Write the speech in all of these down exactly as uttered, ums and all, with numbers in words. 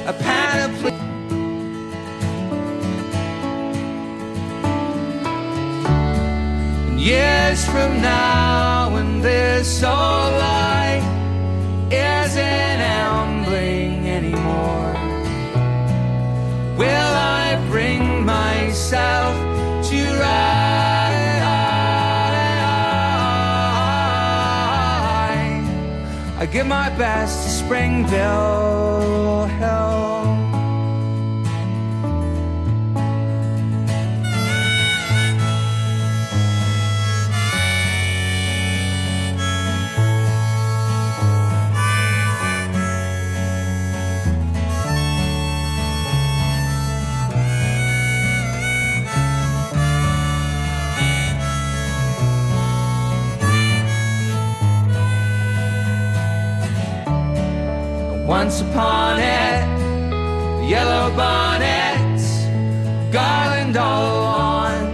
a panoply. And years from now, when this old light isn't ambling anymore, will I bring myself to ride? I give my best to Springville Hill. Once upon it, the yellow bonnets, garland all on,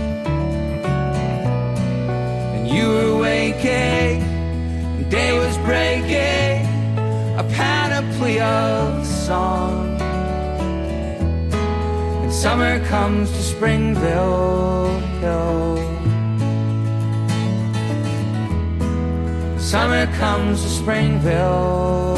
and you were waking, and day was breaking, a panoply of song. And summer comes to Springville Hill. Summer comes to Springville.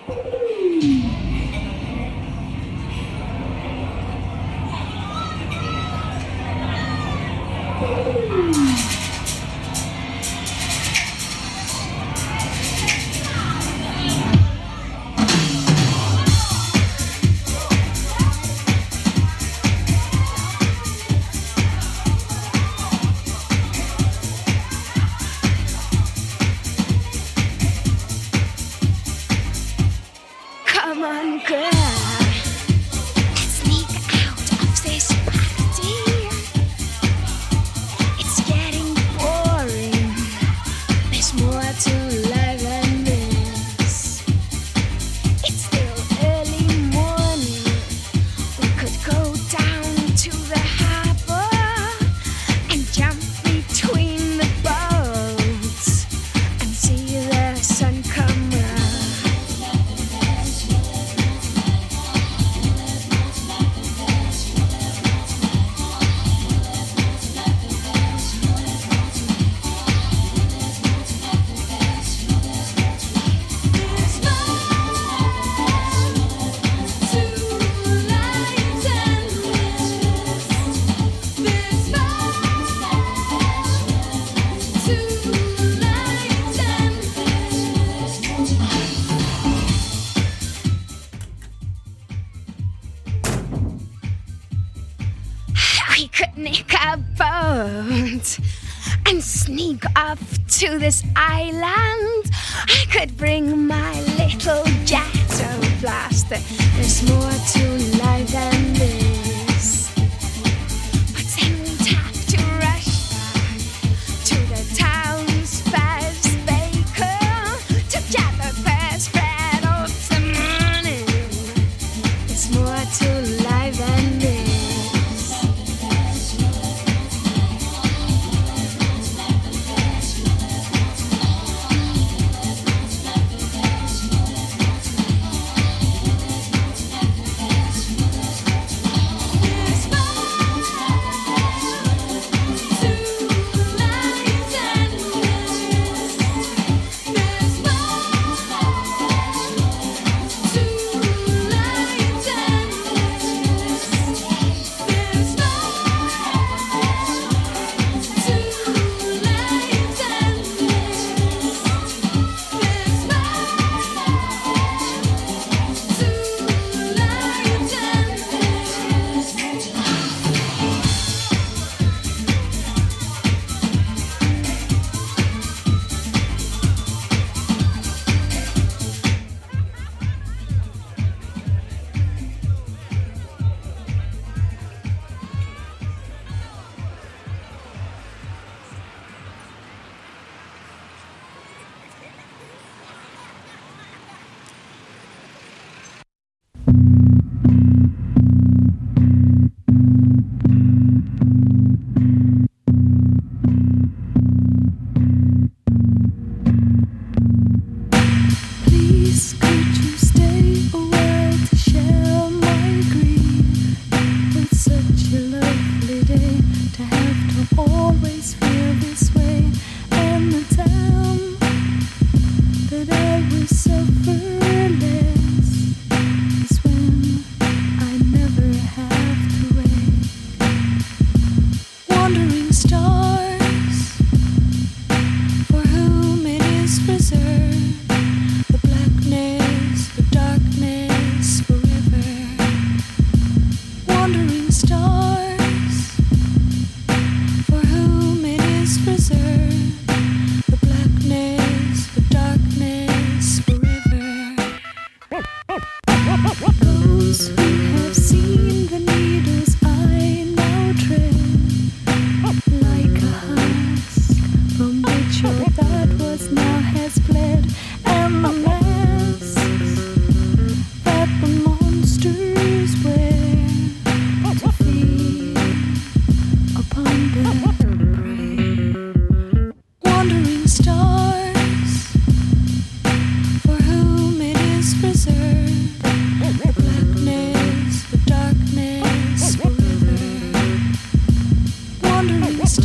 And sneak off to this island. I could bring my little ghetto blaster. There's more to life than this. But then we'd have to rush back to the town's best baker to get the best bread of the morning. There's more to life than this.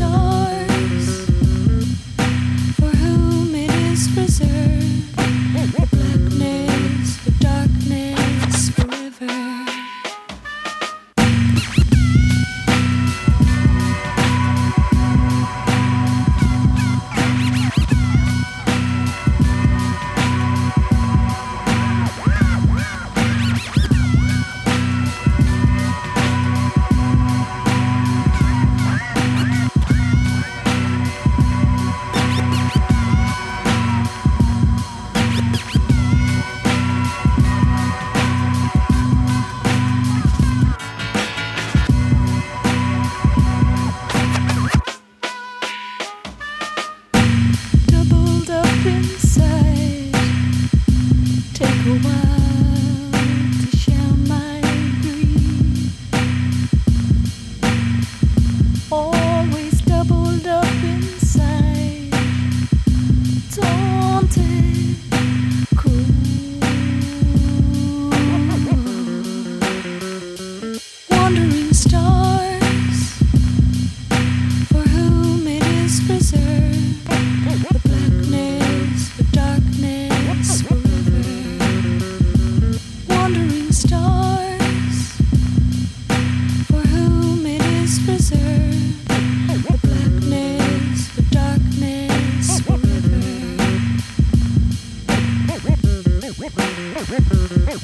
Stars, for whom it is preserved.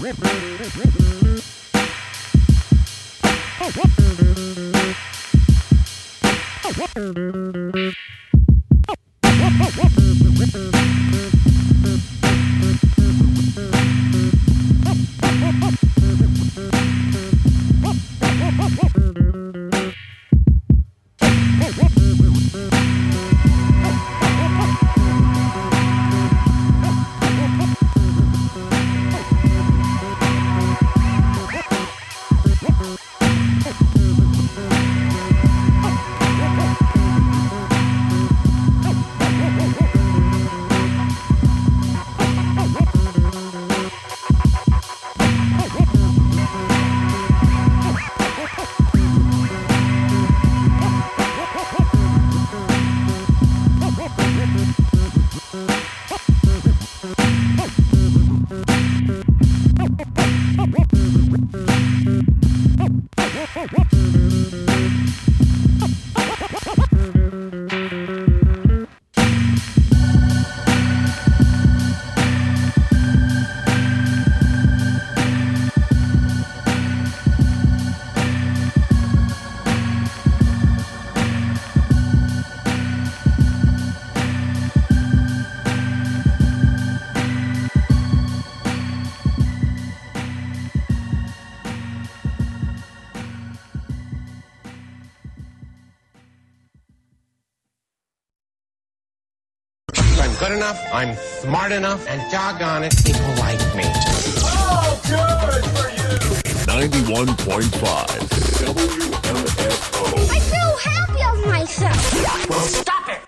Good enough, I'm smart enough, and doggone it, people like me. Oh, good for you! ninety-one point five W M F O. I feel happy of myself. Well, stop it!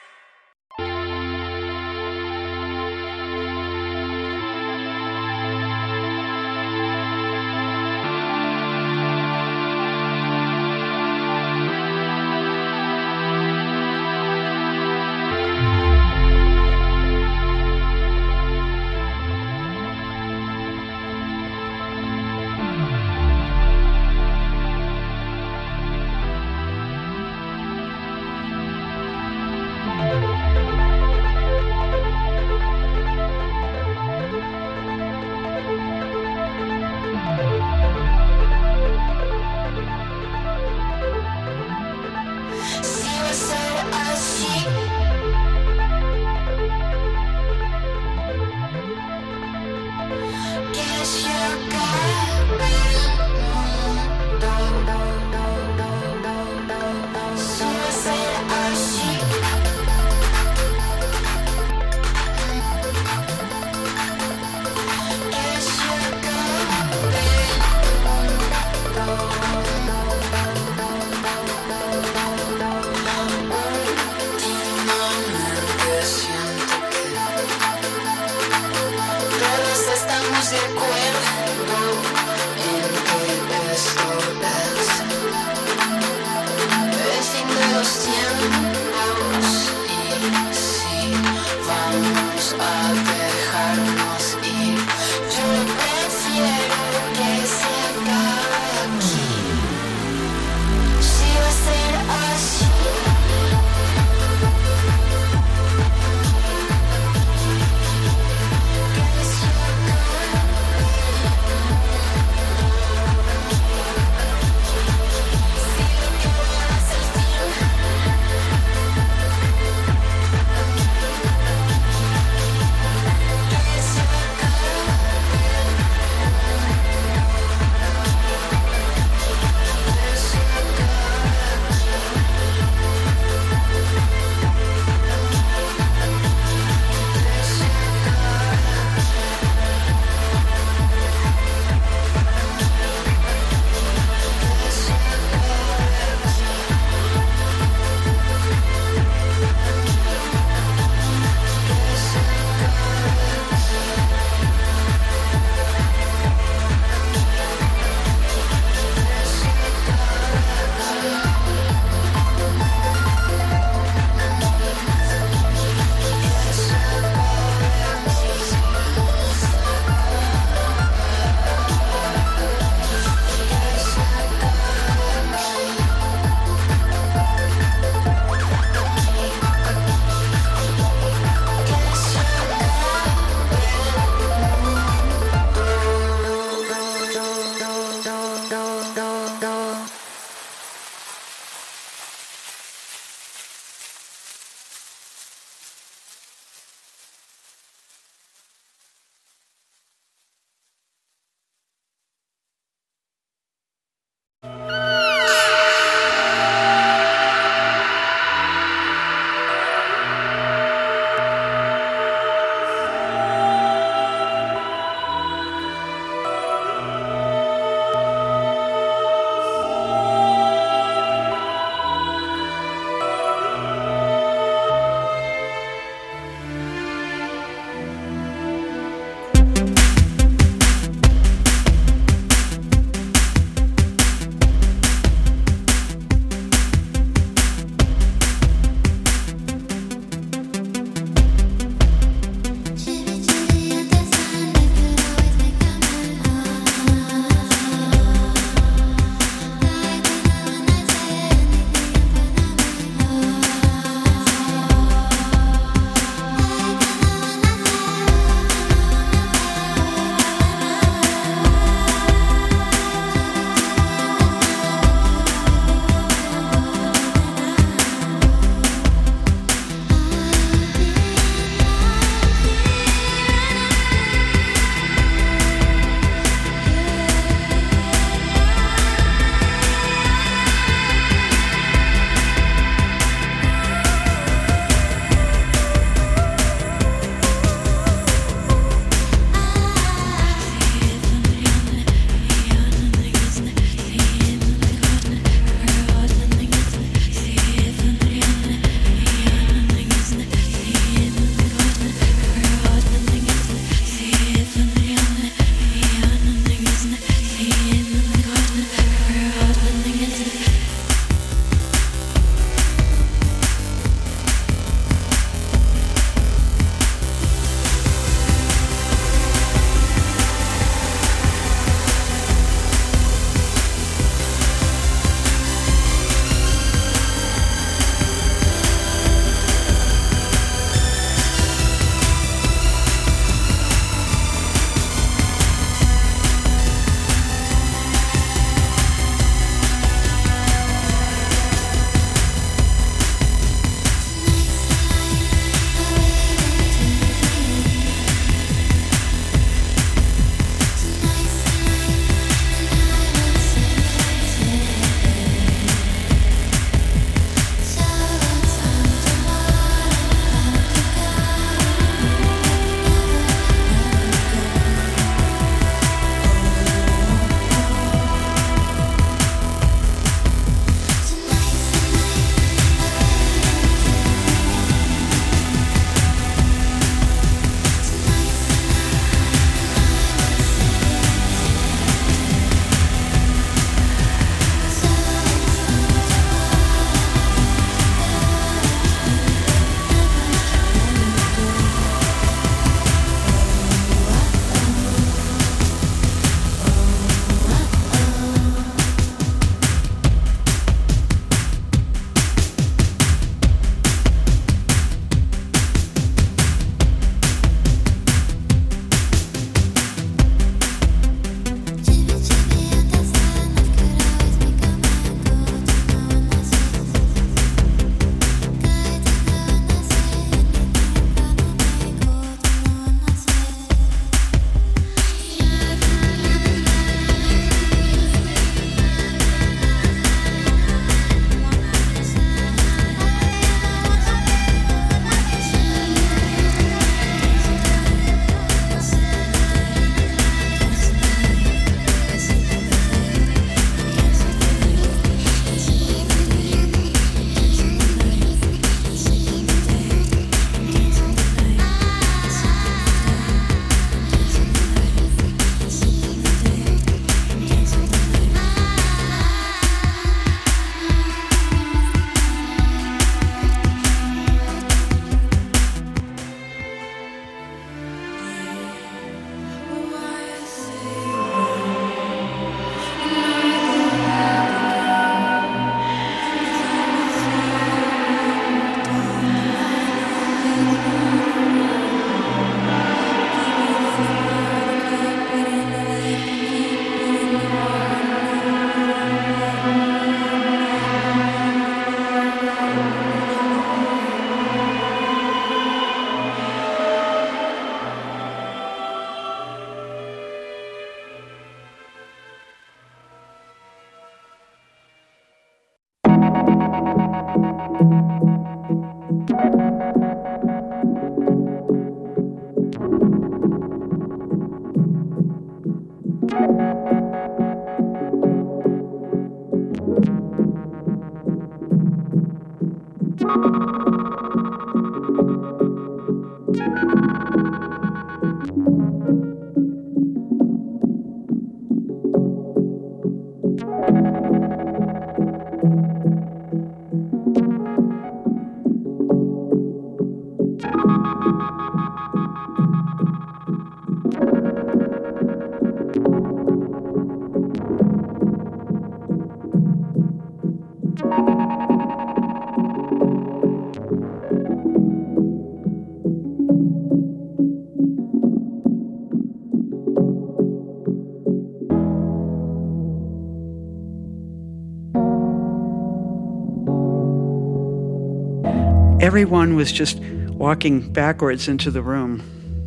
everyone was just walking backwards into the room.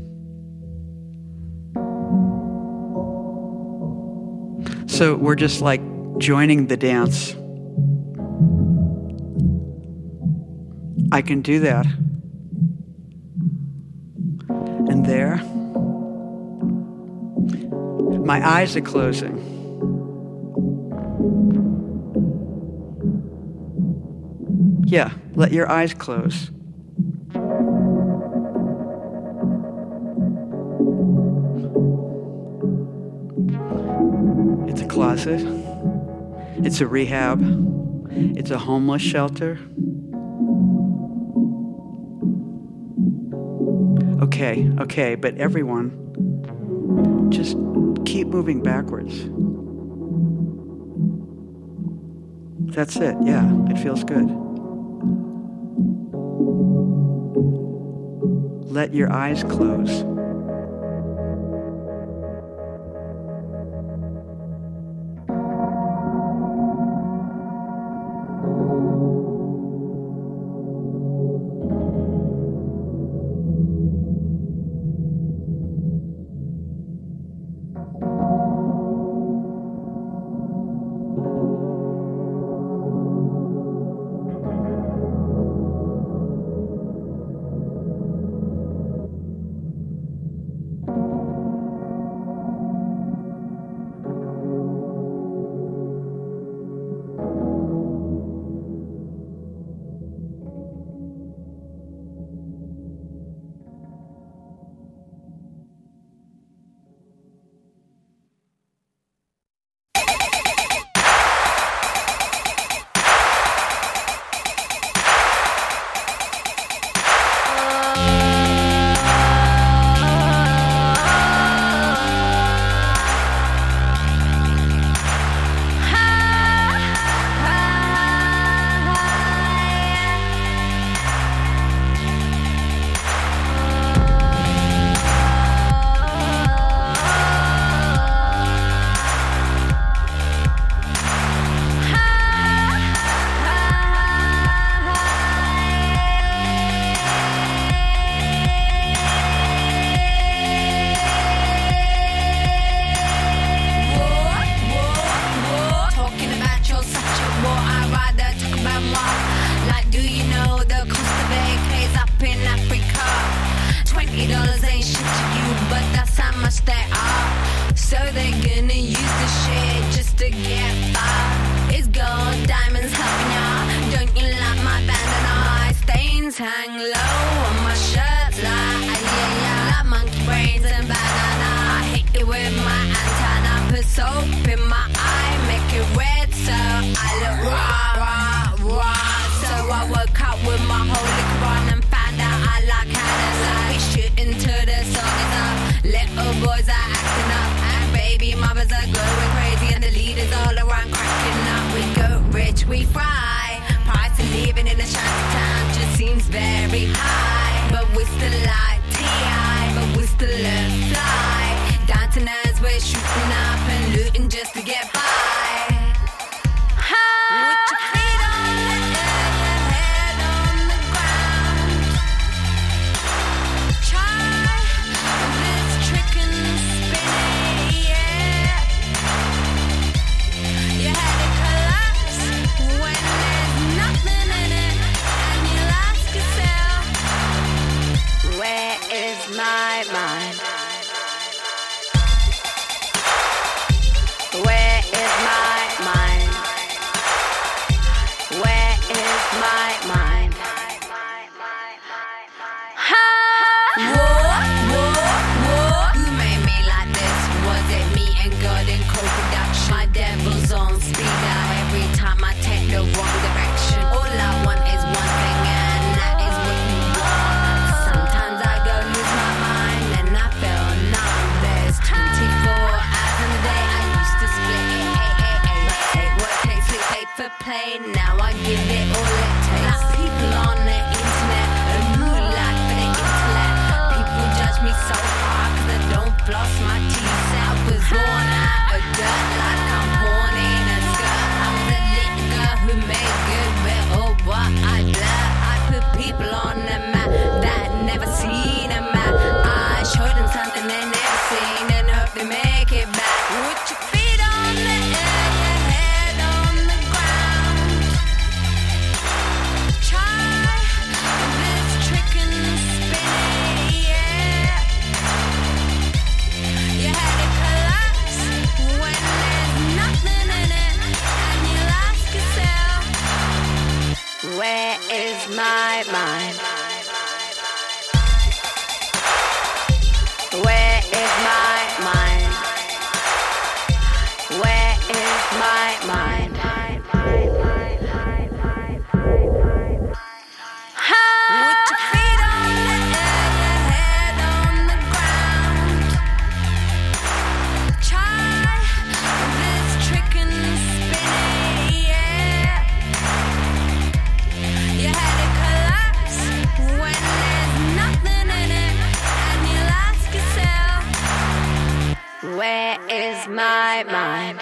So we're just like joining the dance. I can do that. And there, my eyes are closing. Yeah, let your eyes close. It's a closet. It's a rehab. It's a homeless shelter. Okay, okay, but everyone, just keep moving backwards. That's it, yeah, it feels good. Let your eyes close. Sometimes I go lose my mind and I feel and they never seen enough to make it back. With your feet on the air, your head on the ground. Try this trick and spin, yeah. Your head it collapse when there's nothing in it, and you'll ask yourself, where is my mind? Where is my mind? Where is my mind? With your feet on the air, your head on the ground. Try this trick and spin, yeah. Your head it collapse when there's nothing in it, and you'll ask yourself, where is my mind?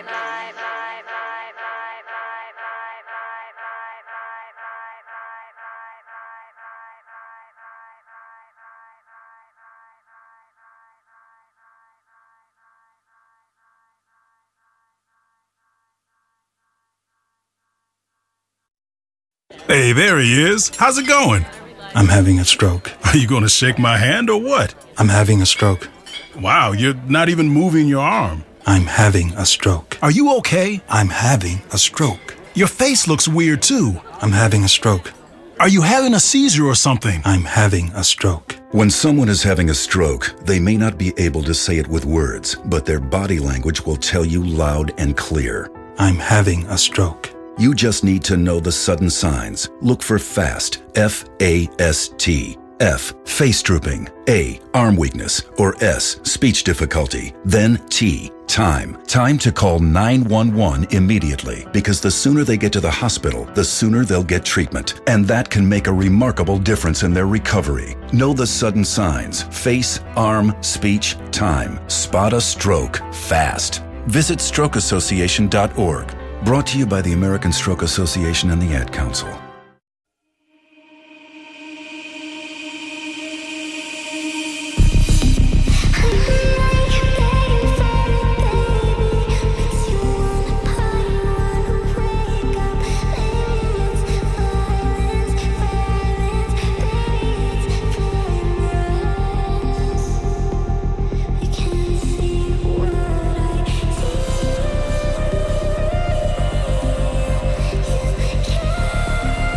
Hey, there he is. How's it going? I'm having a stroke. Are you going to shake my hand or what? I'm having a stroke. Wow, you're not even moving your arm. I'm having a stroke. Are you okay? I'm having a stroke. Your face looks weird too. I'm having a stroke. Are you having a seizure or something? I'm having a stroke. When someone is having a stroke, they may not be able to say it with words, but their body language will tell you loud and clear. I'm having a stroke. You just need to know the sudden signs. Look for FAST, F A S T. F, face drooping. A, arm weakness. Or S, speech difficulty. Then T, time. Time to call nine one one immediately, because the sooner they get to the hospital, the sooner they'll get treatment. And that can make a remarkable difference in their recovery. Know the sudden signs. Face, arm, speech, time. Spot a stroke fast. Visit stroke association dot org. Brought to you by the American Stroke Association and the Ad Council. Thank you.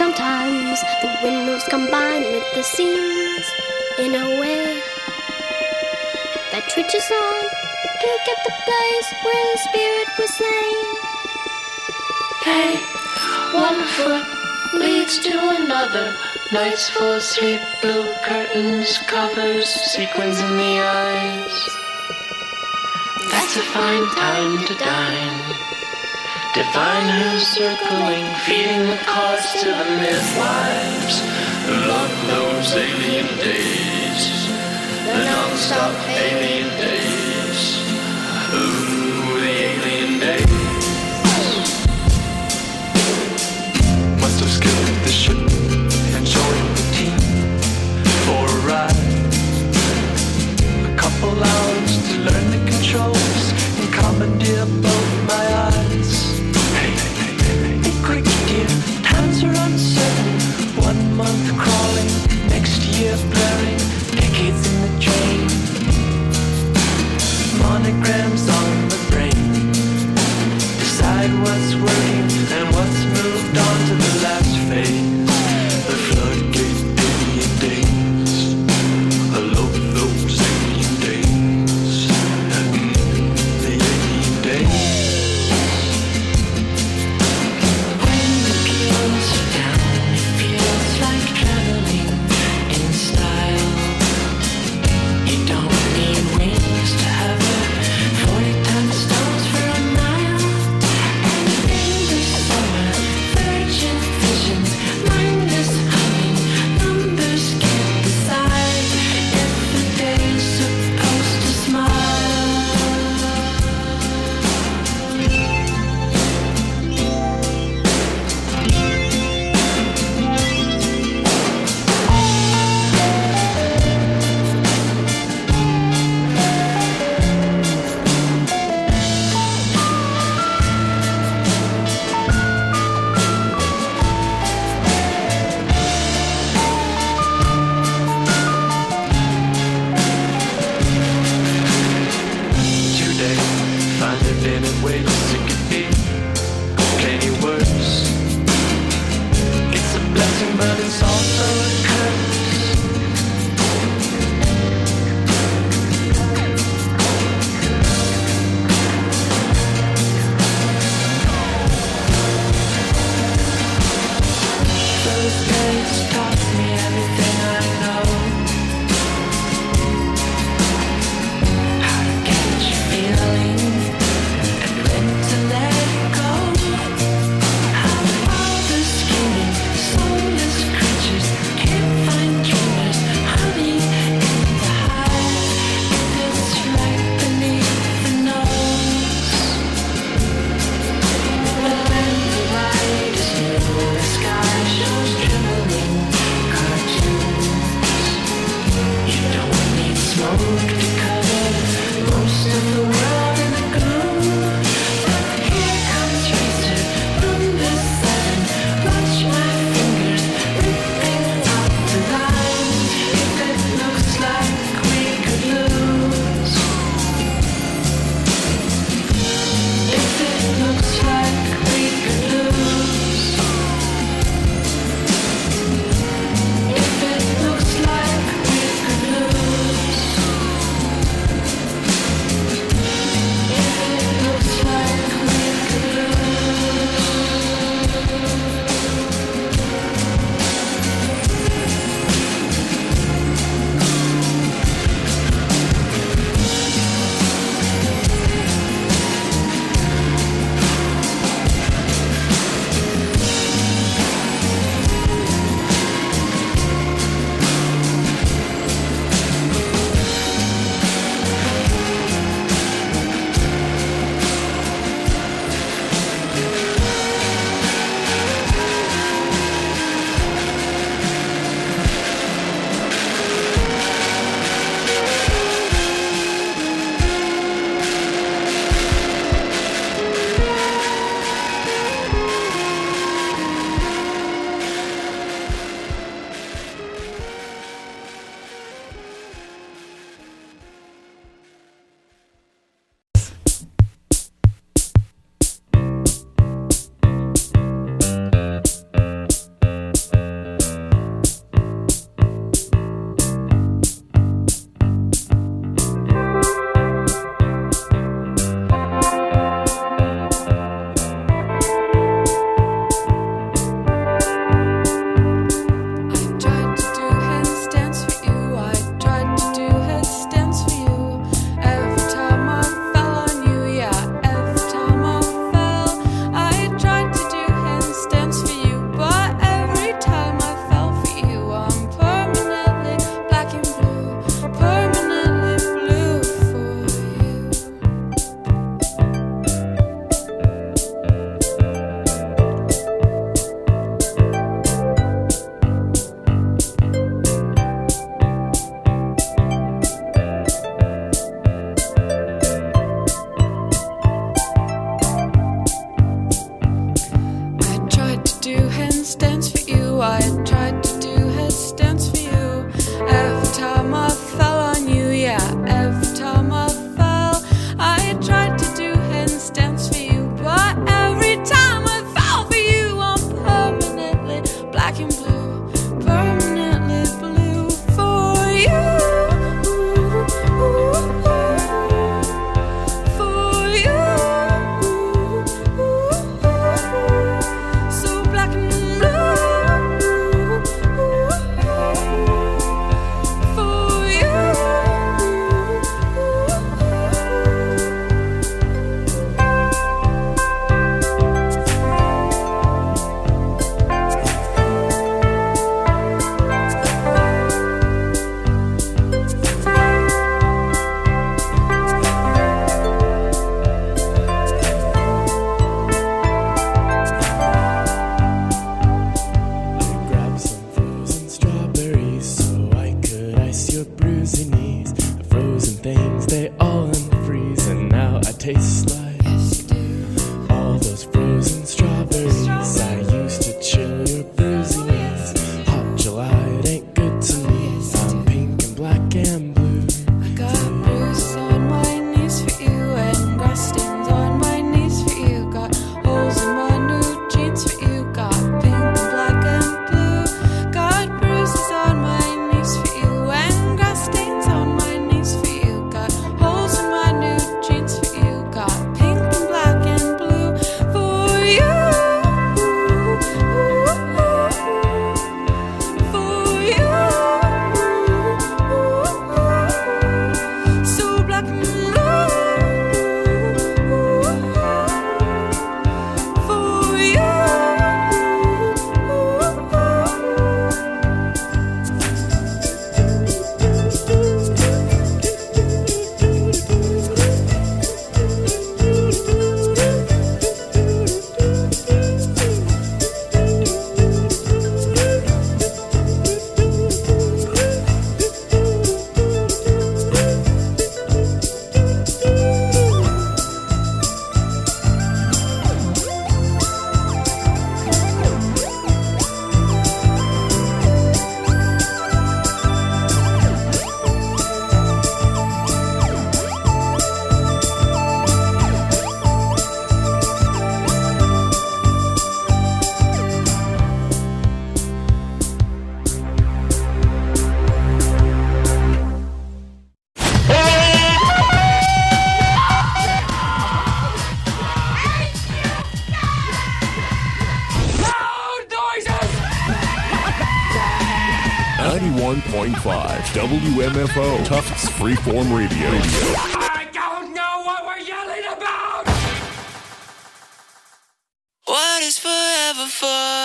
Sometimes the windows combine with the scenes in a way that twitches on. Can't get the place where the spirit was slain. Hey, one foot leads to another. Nights full of sleep, blue curtains, covers, sequins in the eyes. That's a fine time to dine. Divine who's circling, feeding the cause to the midwives. Love those alien days, the non-stop alien days. Ooh, the alien days. Must have skipped the ship and joined the team for a ride. A couple hours to learn the controls and commandeer both my eyes. Hey, hey, hey, hey, quick dear, times are uncertain. One month crawling, next year blurring, decades in the train. Monograms on the brain, decide what's working and what's moved on to the last phase. The floodgate alien days, I love those alien days. Mm, the alien days. one point five W M F O Tufts Freeform Radio. I don't know what we're yelling about! What is forever for?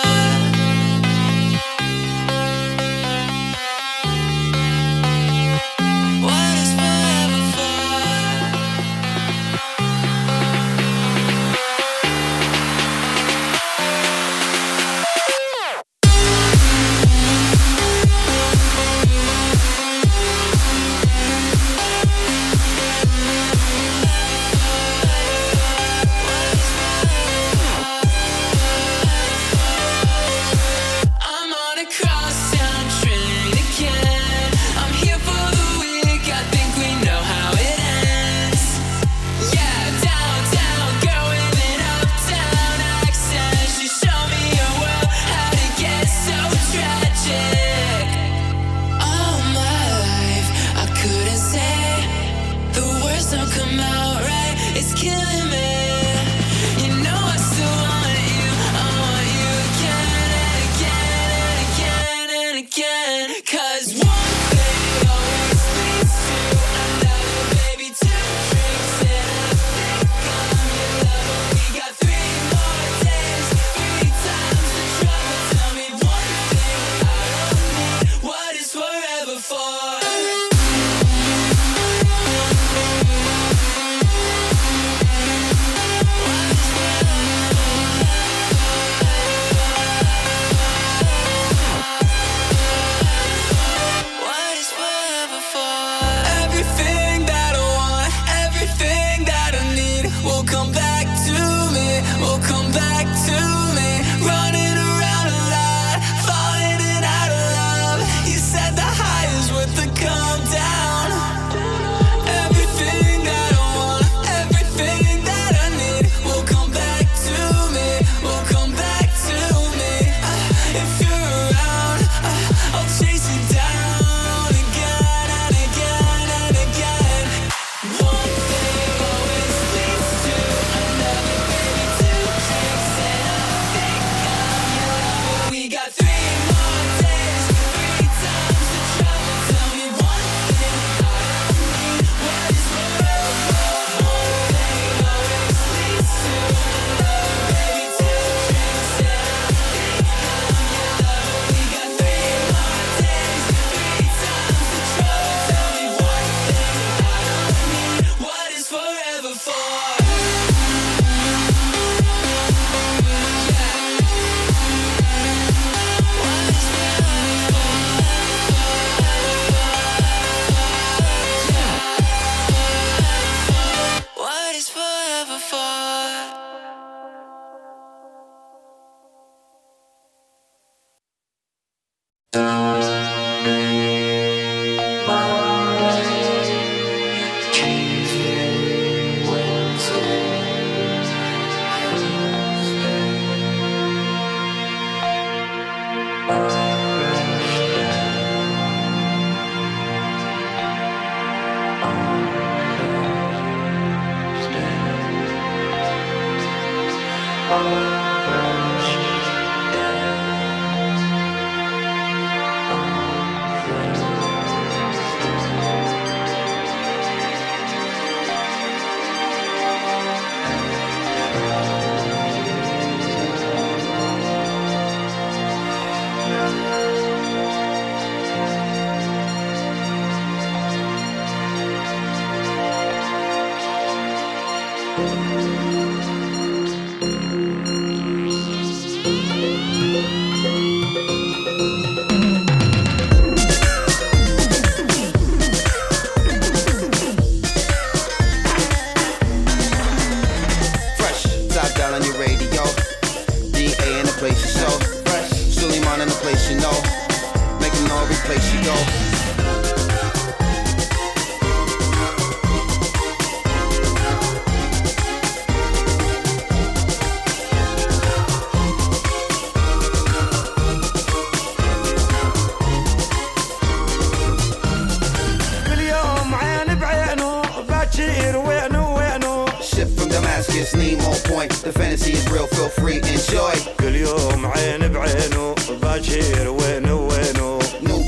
The fantasy is real, feel free, enjoy. كل يوم عين بعينه باجير وينه وينه. New brand new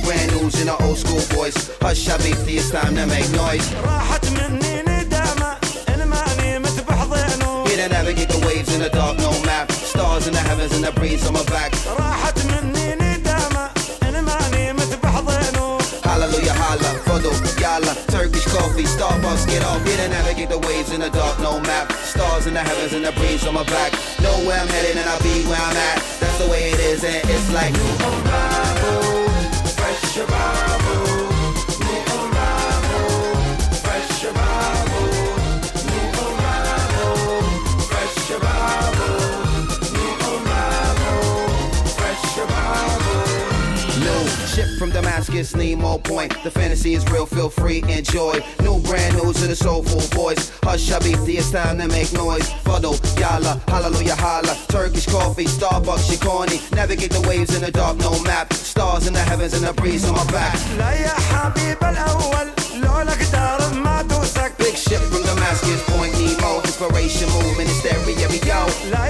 news in an old school voice. Hush, Habibti, it's time to make noise. Here to navigate the waves in the dark, no map. Stars in the heavens and the breeze on my back. Hallelujah, holla, fado, yalla. Turkish coffee, Starbucks, get off. Here to navigate the waves in the dark, no map. Stars in the heavens and the breeze on my back. Know where I'm headed and I'll be where I'm at. That's the way it is and it's like new arrival, fresh arrival. New arrival, fresh arrival. New arrival, fresh arrival. New arrival, fresh arrival. New ship from Damascus, Nemo Point. The fantasy is real, feel free, enjoy. New brand new to the soulful voice. Hush, Habibti, it's time to make noise. Fado, yalla, hallelujah, holla. Turkish coffee, Starbucks, Shikoni. Navigate the waves in the dark, no map. Stars in the heavens and the breeze on my back. Big ship from Damascus, Point Nemo. Inspiration, movement, hysteria, we go.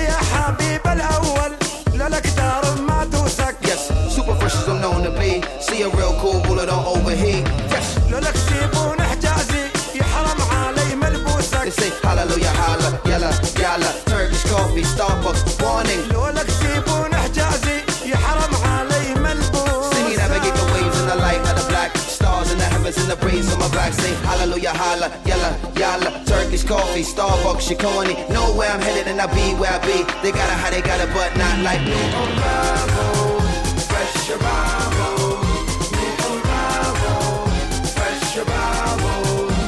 Yes, super fresh as I'm known to be. See a real cool bullet, don't overheat. Yes. They say hallelujah, holla, yalla, yalla. Turkish coffee, Starbucks, warning. See me navigate the waves in the light of the black. Stars in the heavens and the breeze on my back. Say hallelujah, holla, yalla, yalla. Turkish coffee, Starbucks, Shikoni. Know where I'm headed and I'll be where I be. They got it how they got it, but not like me. Arrival, fresh arrival. New arrival, fresh arrival.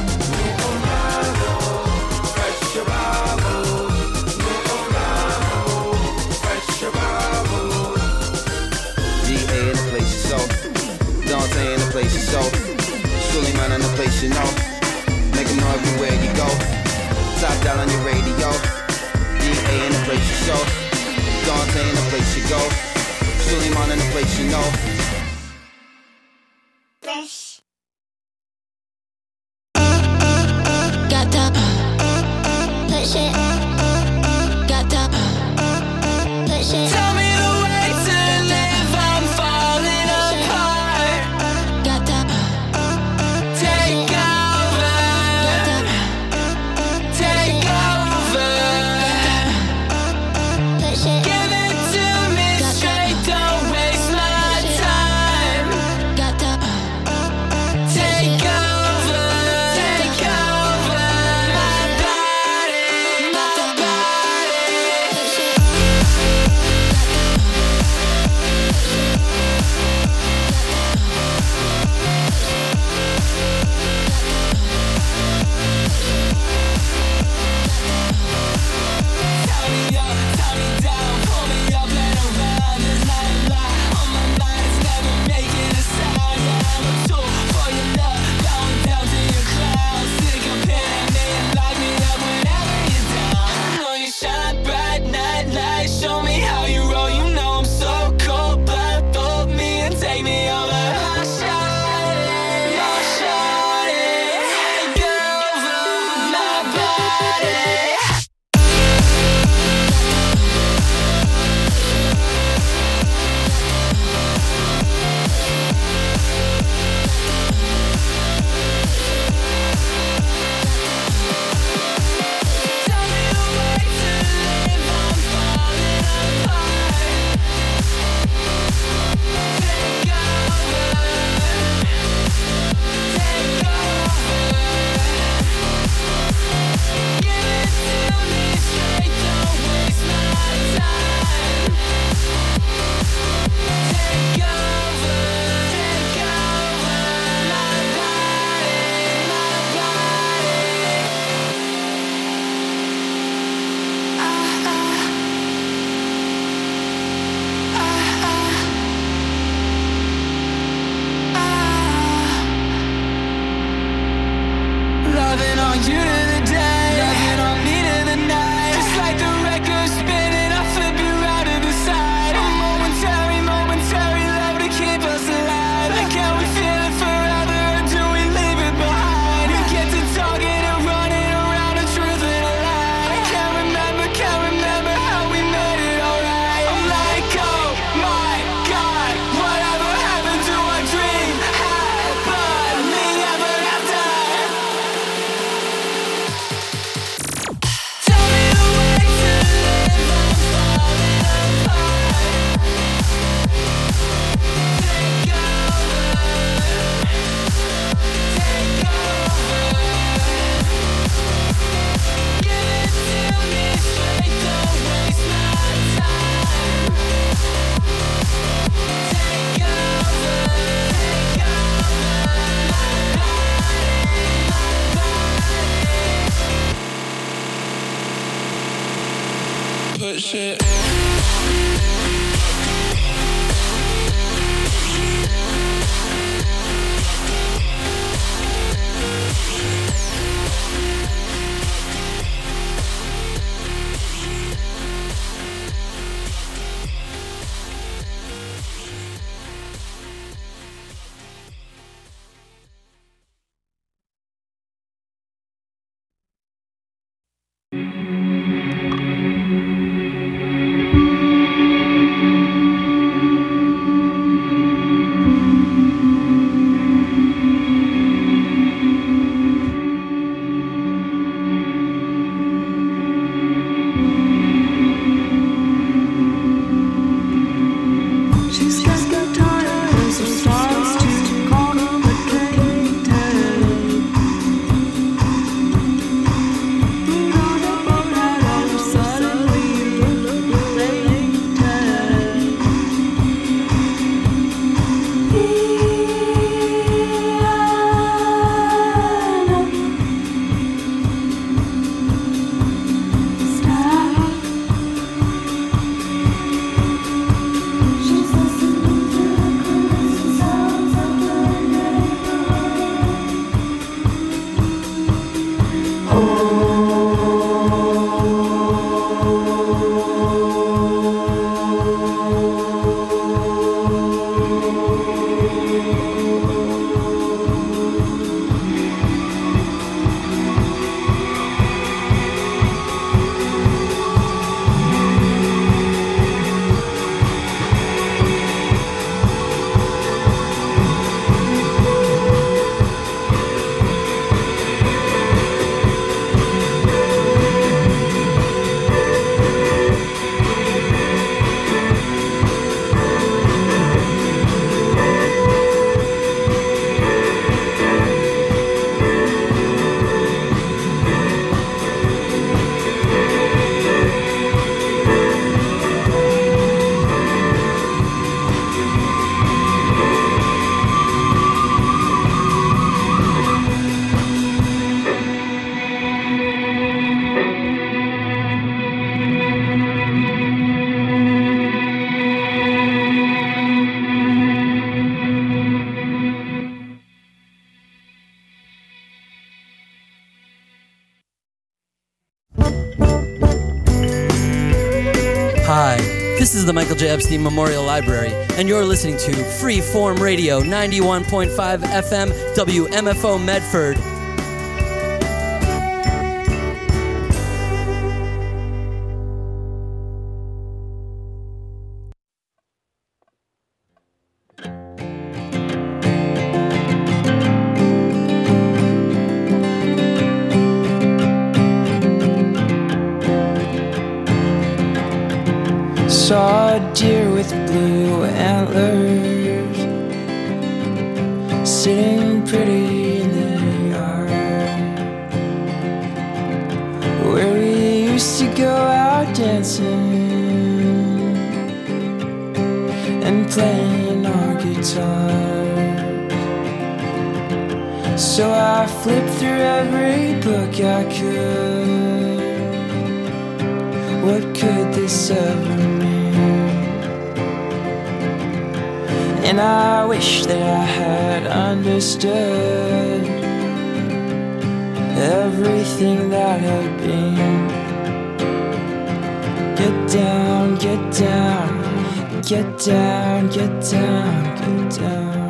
Dante in the place you so Suleiman in the place you know. Make them know everywhere you go. Top down on your radio. D A in the place you so Dante in the place you go. Suleiman in the place you know. Fresh. Got the push it. Got the push it. Tell me the way to live. I'm falling apart. Got the take over. Take over. Push it. Give it to me straight. Don't waste my time. good shit. Hi, this is the Michael J. Epstein Memorial Library, and you're listening to Freeform Radio, ninety-one point five F M, W M F O Medford. Saw a deer with blue antlers sitting pretty in the yard where we used to go out dancing and playing our guitars. So I flipped through every book I could. What could this ever mean? And I wish that I had understood everything that had been. Get down, get down, get down, get down, get down.